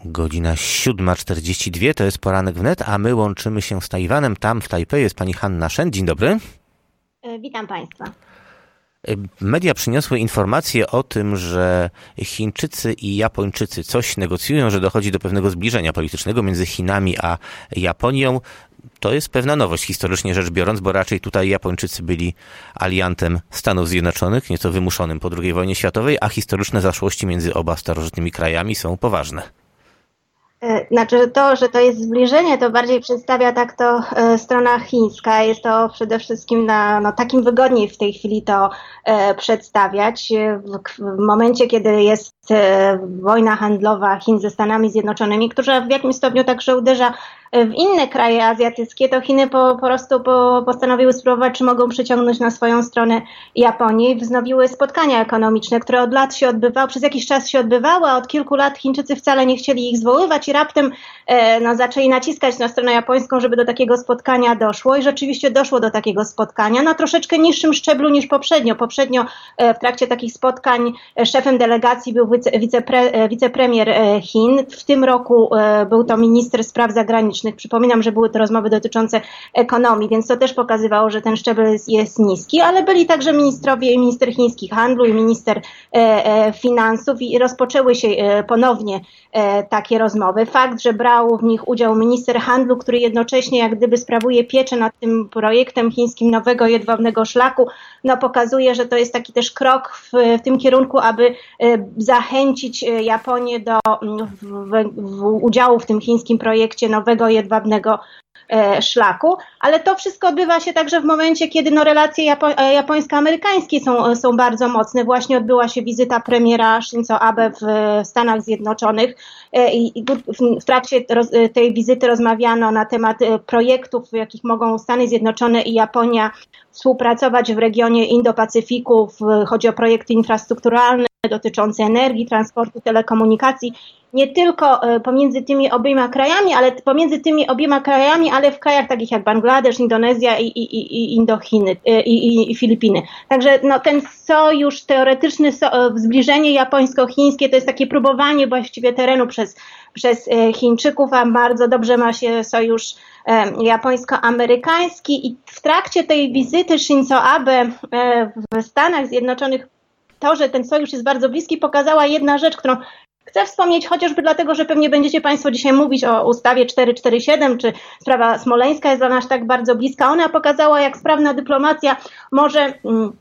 Godzina 7:42, to jest Poranek Wnet, a my łączymy się z Tajwanem. Tam w Tajpej jest pani Hanna Shen. Dzień dobry. Witam Państwa. Media przyniosły informację o tym, że Chińczycy i Japończycy coś negocjują, że dochodzi do pewnego zbliżenia politycznego między Chinami a Japonią. To jest pewna nowość historycznie rzecz biorąc, bo raczej tutaj Japończycy byli aliantem Stanów Zjednoczonych, nieco wymuszonym po II wojnie światowej, a historyczne zaszłości między oba starożytnymi krajami są poważne. Znaczy to, że to jest zbliżenie, to bardziej przedstawia tak to strona chińska. Jest to przede wszystkim takim wygodniej w tej chwili to przedstawiać. W momencie, kiedy jest wojna handlowa Chin ze Stanami Zjednoczonymi, która w jakimś stopniu także uderza w inne kraje azjatyckie, to Chiny po prostu postanowiły spróbować, czy mogą przyciągnąć na swoją stronę Japonię i wznowiły spotkania ekonomiczne, które od lat się odbywały, przez jakiś czas się odbywały, a od kilku lat Chińczycy wcale nie chcieli ich zwoływać i raptem zaczęli naciskać na stronę japońską, żeby do takiego spotkania doszło i rzeczywiście doszło do takiego spotkania na troszeczkę niższym szczeblu niż poprzednio. Poprzednio w trakcie takich spotkań szefem delegacji był wicepremier Chin. W tym roku był to minister spraw zagranicznych. Przypominam, że były to rozmowy dotyczące ekonomii, więc to też pokazywało, że ten szczebel jest niski, ale byli także ministrowie, minister chiński handlu i minister finansów i rozpoczęły się ponownie takie rozmowy. Fakt, że brał w nich udział minister handlu, który jednocześnie jak gdyby sprawuje pieczę nad tym projektem chińskim nowego jedwabnego szlaku, pokazuje, że to jest taki też krok w tym kierunku, aby zachęcić Japonię do udziału w tym chińskim projekcie nowego jedwabnego szlaku, ale to wszystko odbywa się także w momencie, kiedy relacje japońsko-amerykańskie są bardzo mocne. Właśnie odbyła się wizyta premiera Shinzo Abe w Stanach Zjednoczonych i w trakcie tej wizyty rozmawiano na temat projektów, w jakich mogą Stany Zjednoczone i Japonia współpracować w regionie Indo-Pacyfiku. Chodzi o projekty infrastrukturalne dotyczące energii, transportu, telekomunikacji, nie tylko pomiędzy tymi obiema krajami, ale w krajach takich jak Bangladesz, Indonezja i Indochiny i Filipiny. Także ten sojusz, teoretyczne zbliżenie japońsko-chińskie to jest takie próbowanie właściwie terenu przez Chińczyków, a bardzo dobrze ma się sojusz japońsko-amerykański i w trakcie tej wizyty Shinzo Abe w Stanach Zjednoczonych to, że ten sojusz jest bardzo bliski, pokazała jedna rzecz, którą chcę wspomnieć chociażby dlatego, że pewnie będziecie Państwo dzisiaj mówić o ustawie 447, czy sprawa smoleńska jest dla nas tak bardzo bliska. Ona pokazała, jak sprawna dyplomacja może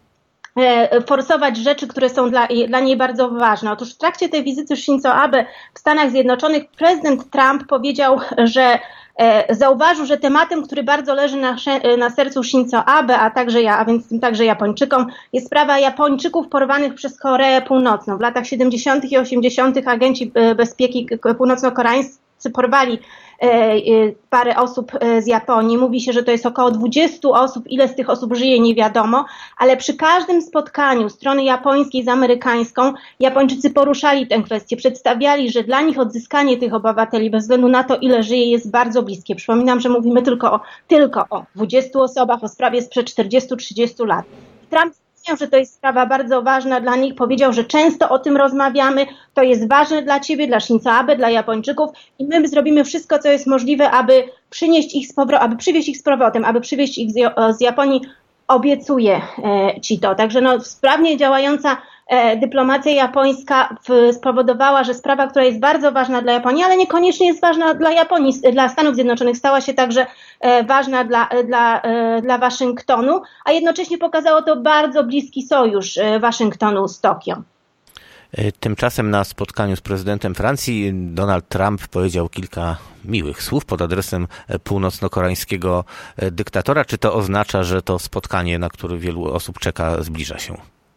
forsować rzeczy, które są dla niej bardzo ważne. Otóż w trakcie tej wizyty Shinzo Abe w Stanach Zjednoczonych prezydent Trump powiedział, że zauważył, że tematem, który bardzo leży na sercu Shinzo Abe, a więc także Japończykom, jest sprawa Japończyków porwanych przez Koreę Północną. W latach 70. i 80. agenci bezpieki północno-koreańscy porwali parę osób z Japonii. Mówi się, że to jest około 20 osób. Ile z tych osób żyje, nie wiadomo, ale przy każdym spotkaniu strony japońskiej z amerykańską Japończycy poruszali tę kwestię, przedstawiali, że dla nich odzyskanie tych obywateli bez względu na to, ile żyje, jest bardzo bliskie. Przypominam, że mówimy tylko o 20 osobach, o sprawie sprzed 40-30 lat. Trump powiedział, że to jest sprawa bardzo ważna dla nich, powiedział, że często o tym rozmawiamy, to jest ważne dla ciebie, dla Shinzo Abe, dla Japończyków i my zrobimy wszystko, co jest możliwe, aby przywieźć ich z powrotem, aby przywieźć ich z Japonii. Obiecuję ci to. Także sprawnie działająca dyplomacja japońska spowodowała, że sprawa, która jest bardzo ważna dla Japonii, ale niekoniecznie jest ważna dla Japonii, dla Stanów Zjednoczonych, stała się także ważna dla Waszyngtonu, a jednocześnie pokazało to bardzo bliski sojusz Waszyngtonu z Tokio. Tymczasem na spotkaniu z prezydentem Francji Donald Trump powiedział kilka miłych słów pod adresem północno-koreańskiego dyktatora. Czy to oznacza, że to spotkanie, na które wielu osób czeka, zbliża się?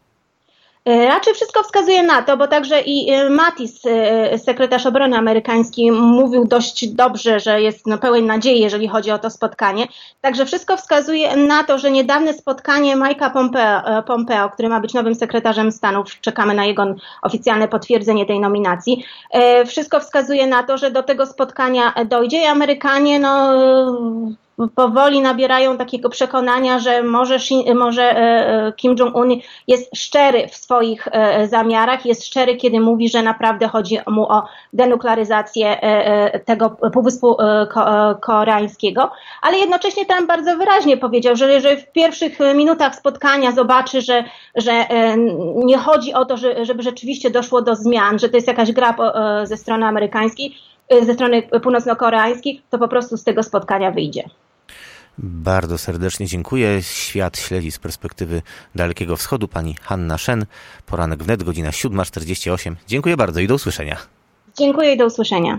Raczej wszystko wskazuje na to, bo także i Mattis, sekretarz obrony amerykański, mówił dość dobrze, że jest pełen nadziei, jeżeli chodzi o to spotkanie. Także wszystko wskazuje na to, że niedawne spotkanie Mike'a Pompeo, który ma być nowym sekretarzem Stanów, czekamy na jego oficjalne potwierdzenie tej nominacji, wszystko wskazuje na to, że do tego spotkania dojdzie i Amerykanie powoli nabierają takiego przekonania, że może Kim Jong-un jest szczery w swoich zamiarach, jest szczery, kiedy mówi, że naprawdę chodzi mu o denuklearyzację tego Półwyspu Koreańskiego, ale jednocześnie tam bardzo wyraźnie powiedział, że w pierwszych minutach spotkania zobaczy, że nie chodzi o to, żeby rzeczywiście doszło do zmian, że to jest jakaś gra ze strony amerykańskiej, ze strony północno-koreańskiej, to po prostu z tego spotkania wyjdzie. Bardzo serdecznie dziękuję. Świat śledzi z perspektywy Dalekiego Wschodu. Pani Hanna Shen. Poranek wnet, godzina 7:48. Dziękuję bardzo i do usłyszenia. Dziękuję i do usłyszenia.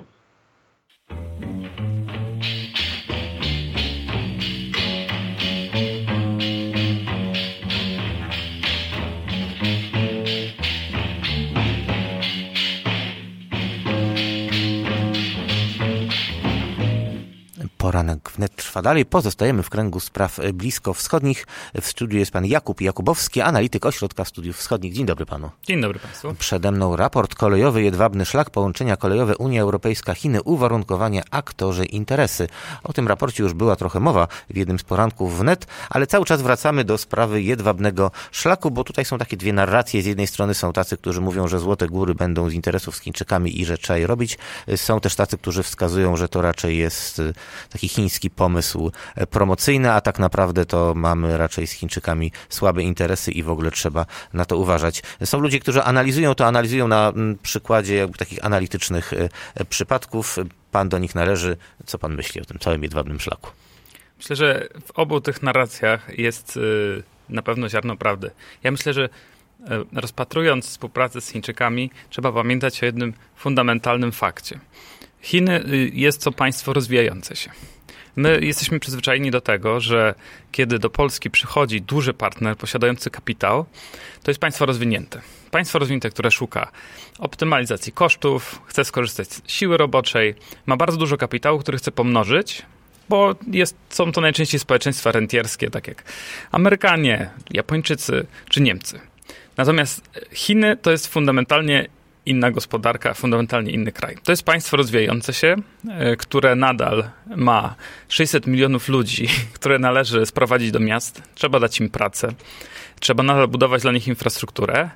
Poranek wnet trwa dalej. Pozostajemy w kręgu spraw bliskowschodnich. W studiu jest pan Jakub Jakubowski, analityk Ośrodka Studiów Wschodnich. Dzień dobry panu. Dzień dobry państwu. Przede mną raport kolejowy Jedwabny Szlak, połączenia kolejowe Unia Europejska-Chiny, uwarunkowania, aktorzy, interesy. O tym raporcie już była trochę mowa w jednym z poranków wnet, ale cały czas wracamy do sprawy Jedwabnego Szlaku, bo tutaj są takie dwie narracje. Z jednej strony są tacy, którzy mówią, że Złote Góry będą z interesów z Chińczykami i że trzeba je robić. Są też tacy, którzy wskazują, że to raczej jest taki chiński pomysł promocyjny, a tak naprawdę to mamy raczej z Chińczykami słabe interesy i w ogóle trzeba na to uważać. Są ludzie, którzy analizują na przykładzie jakby takich analitycznych przypadków. Pan do nich należy. Co pan myśli o tym całym Jedwabnym Szlaku? Myślę, że w obu tych narracjach jest na pewno ziarno prawdy. Ja myślę, że rozpatrując współpracę z Chińczykami, trzeba pamiętać o jednym fundamentalnym fakcie. Chiny jest to państwo rozwijające się. My jesteśmy przyzwyczajeni do tego, że kiedy do Polski przychodzi duży partner posiadający kapitał, to jest państwo rozwinięte. Państwo rozwinięte, które szuka optymalizacji kosztów, chce skorzystać z siły roboczej, ma bardzo dużo kapitału, który chce pomnożyć, bo są to najczęściej społeczeństwa rentierskie, tak jak Amerykanie, Japończycy czy Niemcy. Natomiast Chiny to jest fundamentalnie inna gospodarka, fundamentalnie inny kraj. To jest państwo rozwijające się, które nadal ma 600 milionów ludzi, które należy sprowadzić do miast. Trzeba dać im pracę. Trzeba nadal budować dla nich infrastrukturę.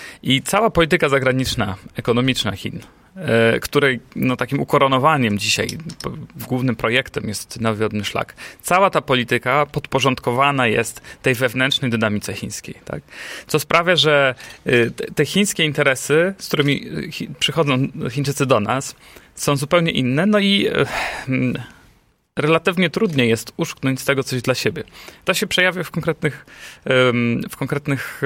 I cała polityka zagraniczna, ekonomiczna Chin, której takim ukoronowaniem dzisiaj, głównym projektem jest Nowy Jedwabny Szlak. Cała ta polityka podporządkowana jest tej wewnętrznej dynamice chińskiej. Tak? Co sprawia, że te chińskie interesy, z którymi przychodzą Chińczycy do nas, są zupełnie inne. No i relatywnie trudniej jest uszknąć z tego coś dla siebie. To się przejawia w konkretnych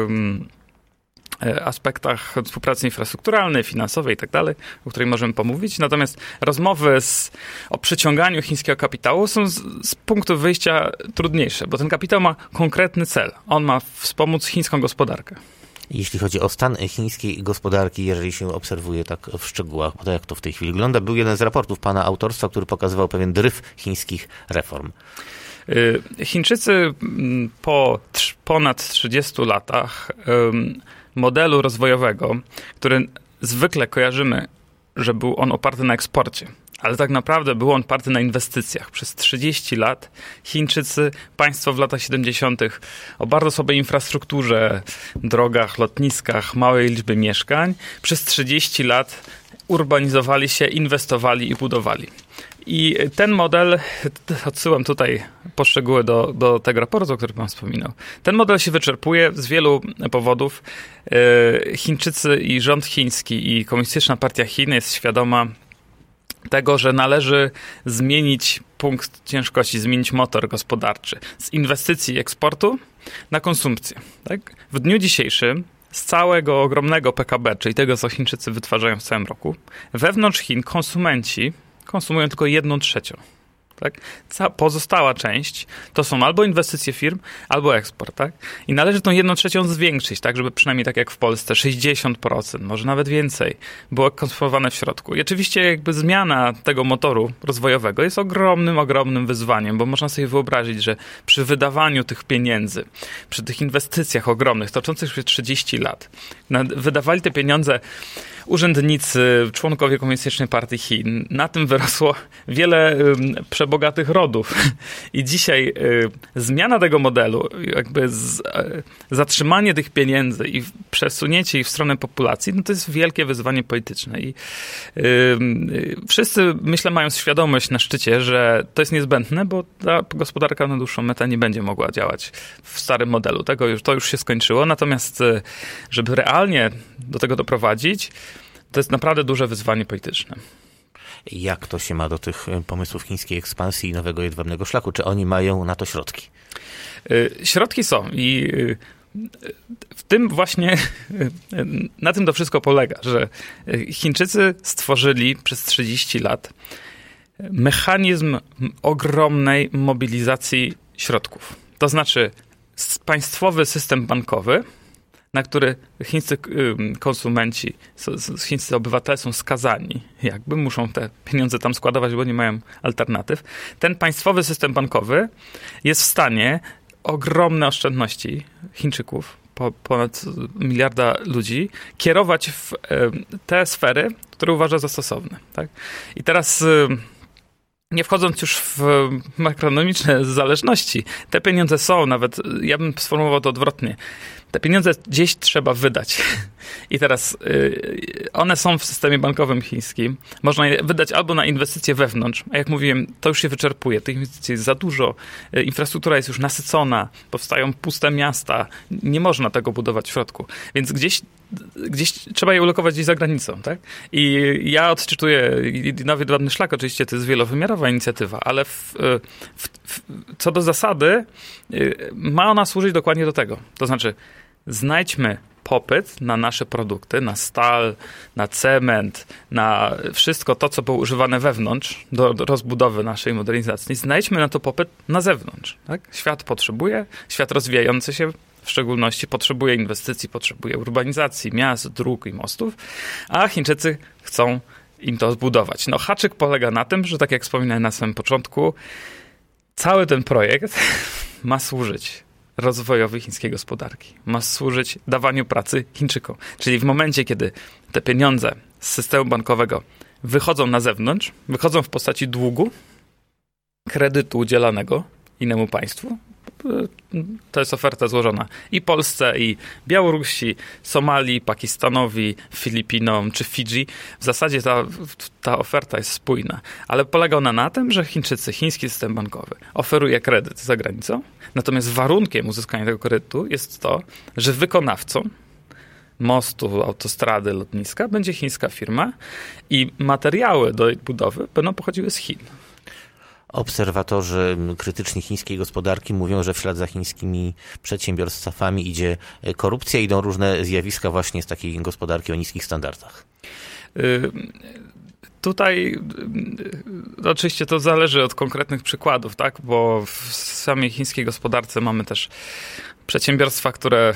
aspektach współpracy infrastrukturalnej, finansowej i tak dalej, o której możemy pomówić. Natomiast rozmowy o przyciąganiu chińskiego kapitału są z punktu wyjścia trudniejsze, bo ten kapitał ma konkretny cel. On ma wspomóc chińską gospodarkę. Jeśli chodzi o stan chińskiej gospodarki, jeżeli się obserwuje tak w szczegółach, bo to jak to w tej chwili wygląda, był jeden z raportów pana autorstwa, który pokazywał pewien dryf chińskich reform. Chińczycy po ponad 30 latach modelu rozwojowego, który zwykle kojarzymy, że był on oparty na eksporcie, ale tak naprawdę był on oparty na inwestycjach. Przez 30 lat Chińczycy, państwo w latach 70. o bardzo słabej infrastrukturze, drogach, lotniskach, małej liczby mieszkań, przez 30 lat urbanizowali się, inwestowali i budowali. I ten model, odsyłam tutaj poszczegóły do tego raportu, o którym pan wspominał. Ten model się wyczerpuje z wielu powodów. Chińczycy i rząd chiński i Komunistyczna Partia Chin jest świadoma tego, że należy zmienić punkt ciężkości, zmienić motor gospodarczy z inwestycji i eksportu na konsumpcję. Tak? W dniu dzisiejszym z całego ogromnego PKB, czyli tego, co Chińczycy wytwarzają w całym roku, wewnątrz Chin konsumenci konsumują tylko 1/3. Tak? Pozostała część to są albo inwestycje firm, albo eksport. Tak? I należy tą 1/3 zwiększyć, tak, żeby przynajmniej tak jak w Polsce 60%, może nawet więcej, było konsumowane w środku. I oczywiście jakby zmiana tego motoru rozwojowego jest ogromnym wyzwaniem, bo można sobie wyobrazić, że przy wydawaniu tych pieniędzy, przy tych inwestycjach ogromnych, toczących się 30 lat, wydawali te pieniądze urzędnicy, członkowie Komunistycznej Partii Chin. Na tym wyrosło wiele przebogatych rodów. I dzisiaj zmiana tego modelu, jakby zatrzymanie tych pieniędzy i przesunięcie ich w stronę populacji, no to jest wielkie wyzwanie polityczne. I wszyscy, myślę, mają świadomość na szczycie, że to jest niezbędne, bo ta gospodarka na dłuższą metę nie będzie mogła działać w starym modelu. To już się skończyło. Natomiast, żeby realnie do tego doprowadzić, to jest naprawdę duże wyzwanie polityczne. Jak to się ma do tych pomysłów chińskiej ekspansji i nowego jedwabnego szlaku? Czy oni mają na to środki? Środki są i w tym właśnie, na tym to wszystko polega, że Chińczycy stworzyli przez 30 lat mechanizm ogromnej mobilizacji środków. To znaczy państwowy system bankowy, na który chińscy konsumenci, chińscy obywatele są skazani. Jakby muszą te pieniądze tam składować, bo nie mają alternatyw. Ten państwowy system bankowy jest w stanie ogromne oszczędności Chińczyków, ponad 1 miliarda ludzi, kierować w te sfery, które uważa za stosowne. Tak? I teraz, nie wchodząc już w makroekonomiczne zależności, te pieniądze są, nawet ja bym sformułował to odwrotnie, te pieniądze gdzieś trzeba wydać. I teraz one są w systemie bankowym chińskim. Można je wydać albo na inwestycje wewnątrz, a jak mówiłem, to już się wyczerpuje. Tych inwestycji jest za dużo, infrastruktura jest już nasycona, powstają puste miasta, nie można tego budować w środku. Więc gdzieś trzeba je ulokować gdzieś za granicą, tak? I ja odczytuję, nowy jedwabny szlak oczywiście to jest wielowymiarowa inicjatywa, ale co do zasady ma ona służyć dokładnie do tego. To znaczy znajdźmy popyt na nasze produkty, na stal, na cement, na wszystko to, co było używane wewnątrz do rozbudowy naszej modernizacji. Znajdźmy na to popyt na zewnątrz. Tak? Świat potrzebuje, świat rozwijający się w szczególności potrzebuje inwestycji, potrzebuje urbanizacji, miast, dróg i mostów, a Chińczycy chcą im to zbudować. No, haczyk polega na tym, że tak jak wspominałem na samym początku, cały ten projekt ma służyć rozwojowi chińskiej gospodarki. Ma służyć dawaniu pracy Chińczykom. Czyli w momencie, kiedy te pieniądze z systemu bankowego wychodzą na zewnątrz, wychodzą w postaci długu, kredytu udzielanego innemu państwu, to jest oferta złożona i Polsce, i Białorusi, Somalii, Pakistanowi, Filipinom czy Fidżi. W zasadzie ta oferta jest spójna, ale polega ona na tym, że Chińczycy, chiński system bankowy oferuje kredyt za granicą, natomiast warunkiem uzyskania tego kredytu jest to, że wykonawcą mostu, autostrady, lotniska będzie chińska firma i materiały do jej budowy będą pochodziły z Chin. Obserwatorzy krytyczni chińskiej gospodarki mówią, że w ślad za chińskimi przedsiębiorstwami idzie korupcja, idą różne zjawiska właśnie z takiej gospodarki o niskich standardach. Tutaj oczywiście to zależy od konkretnych przykładów, tak? Bo w samej chińskiej gospodarce mamy też przedsiębiorstwa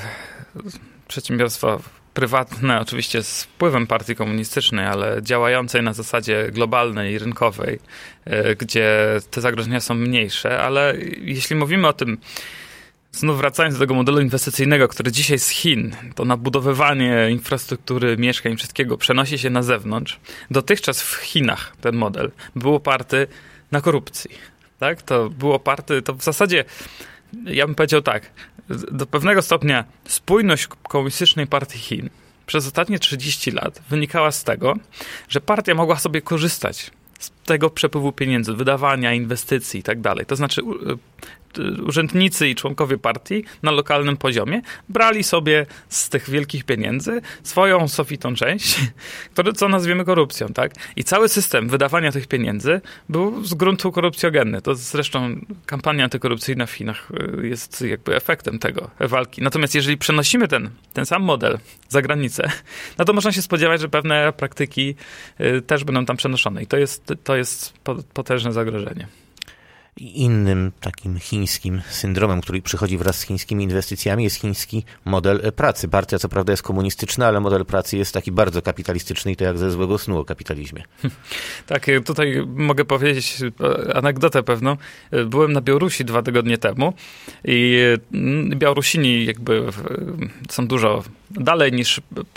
prywatne, oczywiście z wpływem partii komunistycznej, ale działającej na zasadzie globalnej i rynkowej, gdzie te zagrożenia są mniejsze, ale jeśli mówimy o tym, znów wracając do tego modelu inwestycyjnego, który dzisiaj z Chin, to nabudowywanie infrastruktury, mieszkań, wszystkiego przenosi się na zewnątrz. Dotychczas w Chinach ten model był oparty na korupcji. Tak? To był oparty, to w zasadzie, ja bym powiedział tak, do pewnego stopnia spójność Komunistycznej Partii Chin przez ostatnie 30 lat wynikała z tego, że partia mogła sobie korzystać z tego przepływu pieniędzy, wydawania, inwestycji i tak dalej. To znaczy urzędnicy i członkowie partii na lokalnym poziomie brali sobie z tych wielkich pieniędzy swoją sofitą część, co nazwiemy korupcją, tak? I cały system wydawania tych pieniędzy był z gruntu korupcjogenny. To zresztą kampania antykorupcyjna w Chinach jest jakby efektem tego walki. Natomiast jeżeli przenosimy ten sam model za granicę, no to można się spodziewać, że pewne praktyki też będą tam przenoszone. I to jest potężne zagrożenie. Innym takim chińskim syndromem, który przychodzi wraz z chińskimi inwestycjami, jest chiński model pracy. Partia co prawda jest komunistyczna, ale model pracy jest taki bardzo kapitalistyczny i to jak ze złego snu o kapitalizmie. Tak, tutaj mogę powiedzieć anegdotę pewną. Byłem na Białorusi 2 tygodnie temu i Białorusini jakby są dużo dalej niż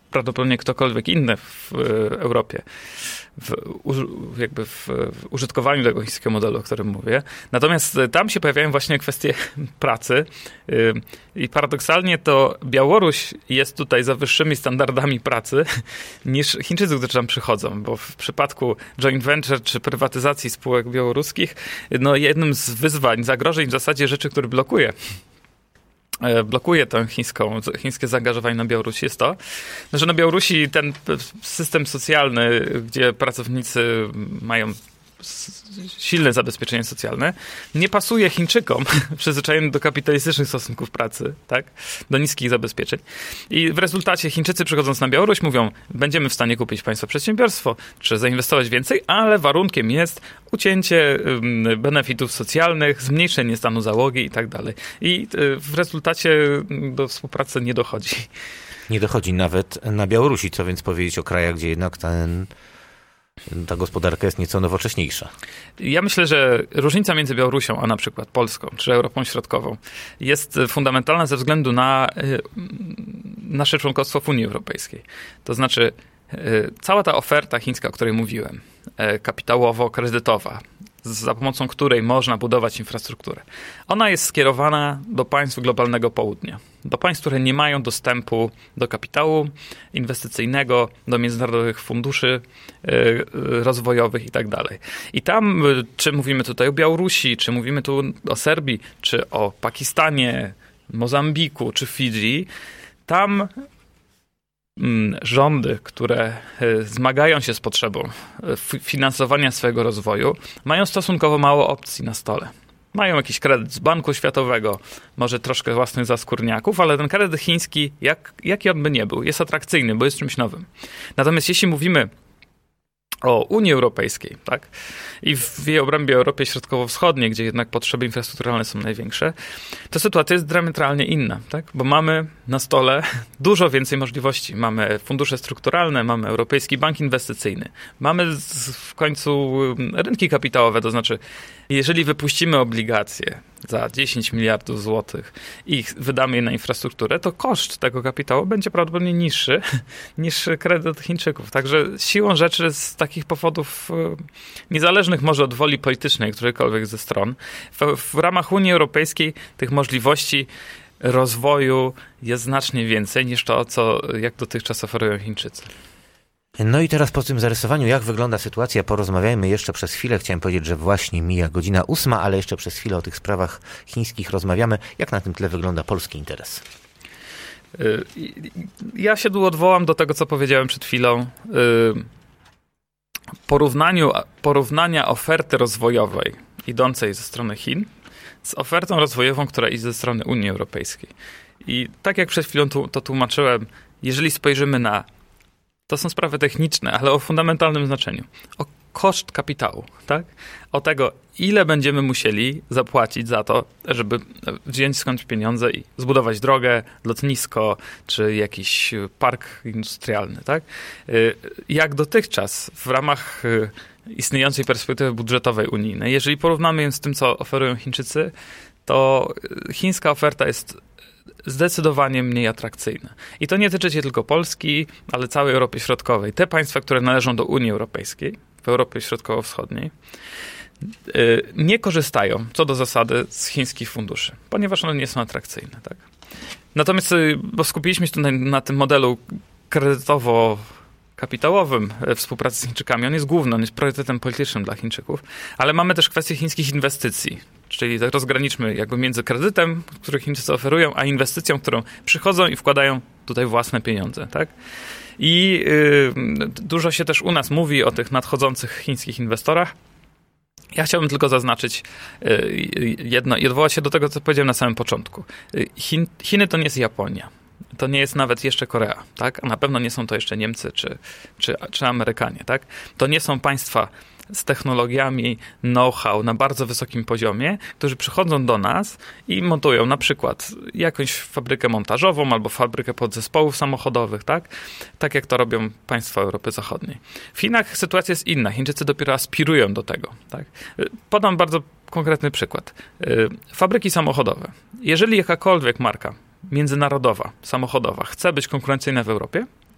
prawdopodobnie ktokolwiek inny w Europie w użytkowaniu tego chińskiego modelu, o którym mówię. Natomiast tam się pojawiają właśnie kwestie pracy i paradoksalnie to Białoruś jest tutaj za wyższymi standardami pracy niż Chińczycy, którzy tam przychodzą, bo w przypadku joint venture czy prywatyzacji spółek białoruskich, no jednym z wyzwań, zagrożeń w zasadzie rzeczy, które blokuje to chińskie zaangażowanie na Białorusi jest to, że na Białorusi ten system socjalny, gdzie pracownicy mają silne zabezpieczenie socjalne, nie pasuje Chińczykom przyzwyczajonym do kapitalistycznych stosunków pracy, tak? Do niskich zabezpieczeń. I w rezultacie Chińczycy przychodząc na Białoruś mówią, będziemy w stanie kupić państwa przedsiębiorstwo, czy zainwestować więcej, ale warunkiem jest ucięcie benefitów socjalnych, zmniejszenie stanu załogi i tak dalej. I w rezultacie do współpracy nie dochodzi. Nie dochodzi nawet na Białorusi, co więc powiedzieć o krajach, gdzie jednak ta gospodarka jest nieco nowocześniejsza. Ja myślę, że różnica między Białorusią a na przykład Polską czy Europą Środkową jest fundamentalna ze względu na nasze członkostwo w Unii Europejskiej. To znaczy cała ta oferta chińska, o której mówiłem, kapitałowo-kredytowa, za pomocą której można budować infrastrukturę, ona jest skierowana do państw globalnego południa. Do państw, które nie mają dostępu do kapitału inwestycyjnego, do międzynarodowych funduszy rozwojowych i tak dalej. I tam, czy mówimy tutaj o Białorusi, czy mówimy tu o Serbii, czy o Pakistanie, Mozambiku, czy Fidżi, tam rządy, które zmagają się z potrzebą finansowania swojego rozwoju, mają stosunkowo mało opcji na stole. Mają jakiś kredyt z Banku Światowego, może troszkę własnych zaskórniaków, ale ten kredyt chiński, jaki on by nie był, jest atrakcyjny, bo jest czymś nowym. Natomiast jeśli mówimy o Unii Europejskiej, tak? I w jej obrębie Europie Środkowo-Wschodniej, gdzie jednak potrzeby infrastrukturalne są największe, to sytuacja jest diametralnie inna, tak? Bo mamy na stole dużo więcej możliwości. Mamy fundusze strukturalne, mamy Europejski Bank Inwestycyjny, mamy w końcu rynki kapitałowe, to znaczy jeżeli wypuścimy obligacje za 10 miliardów złotych i wydamy je na infrastrukturę, to koszt tego kapitału będzie prawdopodobnie niższy niż kredyt Chińczyków. Także siłą rzeczy z takich powodów niezależnych może od woli politycznej którejkolwiek ze stron, w ramach Unii Europejskiej tych możliwości rozwoju jest znacznie więcej niż to, jak dotychczas oferują Chińczycy. No i teraz po tym zarysowaniu, jak wygląda sytuacja, porozmawiajmy jeszcze przez chwilę. Chciałem powiedzieć, że właśnie mija godzina 8, ale jeszcze przez chwilę o tych sprawach chińskich rozmawiamy. Jak na tym tle wygląda polski interes? Ja się tu odwołam do tego, co powiedziałem przed chwilą. Porównania oferty rozwojowej idącej ze strony Chin z ofertą rozwojową, która idzie ze strony Unii Europejskiej. I tak jak przed chwilą to tłumaczyłem, jeżeli spojrzymy to są sprawy techniczne, ale o fundamentalnym znaczeniu. O koszt kapitału, tak? O tego, ile będziemy musieli zapłacić za to, żeby wziąć skądś pieniądze i zbudować drogę, lotnisko, czy jakiś park industrialny, tak? Jak dotychczas w ramach istniejącej perspektywy budżetowej unijnej, jeżeli porównamy ją z tym, co oferują Chińczycy, to chińska oferta jest zdecydowanie mniej atrakcyjne. I to nie tyczy się tylko Polski, ale całej Europy Środkowej. Te państwa, które należą do Unii Europejskiej, w Europie Środkowo-Wschodniej, nie korzystają, co do zasady, z chińskich funduszy, ponieważ one nie są atrakcyjne. Tak? Natomiast, bo skupiliśmy się tu na tym modelu kredytowo-kapitałowym współpracy z Chińczykami, on jest główny, on jest priorytetem politycznym dla Chińczyków, ale mamy też kwestię chińskich inwestycji. Czyli tak rozgraniczmy jakby między kredytem, który Chińczycy oferują, a inwestycją, którą przychodzą i wkładają tutaj własne pieniądze. Tak? I dużo się też u nas mówi o tych nadchodzących chińskich inwestorach. Ja chciałbym tylko zaznaczyć jedno i odwołać się do tego, co powiedziałem na samym początku. Chiny to nie jest Japonia. To nie jest nawet jeszcze Korea, tak? A na pewno nie są to jeszcze Niemcy czy Amerykanie, tak? To nie są państwa z technologiami, know-how na bardzo wysokim poziomie, którzy przychodzą do nas i montują na przykład jakąś fabrykę montażową albo fabrykę podzespołów samochodowych, tak? Tak jak to robią państwa Europy Zachodniej. W Chinach sytuacja jest inna. Chińczycy dopiero aspirują do tego, tak? Podam bardzo konkretny przykład. Fabryki samochodowe. Jeżeli jakakolwiek marka międzynarodowa, samochodowa chce być konkurencyjna w Europie,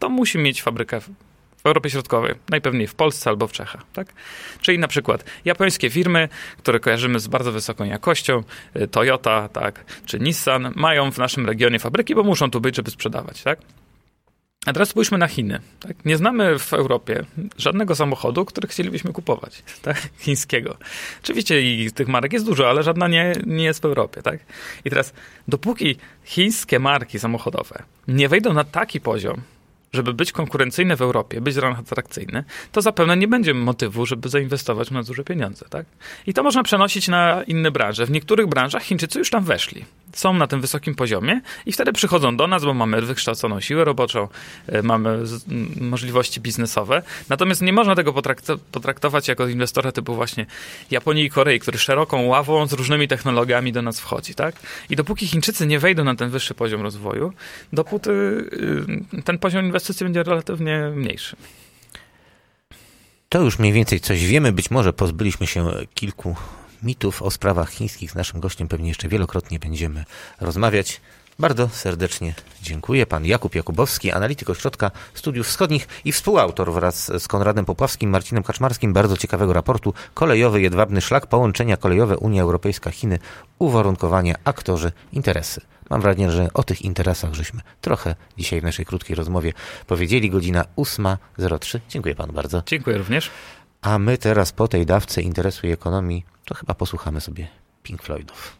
to musi mieć fabrykę w Europie Środkowej, najpewniej w Polsce albo w Czechach. Tak? Czyli na przykład japońskie firmy, które kojarzymy z bardzo wysoką jakością, Toyota, tak, czy Nissan, mają w naszym regionie fabryki, bo muszą tu być, żeby sprzedawać. Tak? A teraz spójrzmy na Chiny. Tak? Nie znamy w Europie żadnego samochodu, który chcielibyśmy kupować, tak? Chińskiego. Oczywiście i tych marek jest dużo, ale żadna nie jest w Europie. Tak? I teraz, dopóki chińskie marki samochodowe nie wejdą na taki poziom, żeby być konkurencyjne w Europie, być atrakcyjny, to zapewne nie będzie motywu, żeby zainwestować na duże pieniądze. Tak? I to można przenosić na inne branże. W niektórych branżach Chińczycy już tam weszli. Są na tym wysokim poziomie i wtedy przychodzą do nas, bo mamy wykształconą siłę roboczą, mamy możliwości biznesowe. Natomiast nie można tego potraktować jako inwestora typu właśnie Japonii i Korei, który szeroką ławą z różnymi technologiami do nas wchodzi. Tak? I dopóki Chińczycy nie wejdą na ten wyższy poziom rozwoju, dopóty ten poziom inwestycji będzie relatywnie mniejszy. To już mniej więcej coś wiemy. Być może pozbyliśmy się kilku mitów o sprawach chińskich. Z naszym gościem pewnie jeszcze wielokrotnie będziemy rozmawiać. Bardzo serdecznie dziękuję. Pan Jakub Jakubowski, analityk Ośrodka Studiów Wschodnich i współautor wraz z Konradem Popławskim, Marcinem Kaczmarskim bardzo ciekawego raportu Kolejowy Jedwabny Szlak, połączenia kolejowe Unia Europejska-Chiny, uwarunkowania, aktorzy, interesy. Mam wrażenie, że o tych interesach żeśmy trochę dzisiaj w naszej krótkiej rozmowie powiedzieli. Godzina 8:03. Dziękuję panu bardzo. Dziękuję również. A my teraz po tej dawce interesu i ekonomii to chyba posłuchamy sobie Pink Floydów.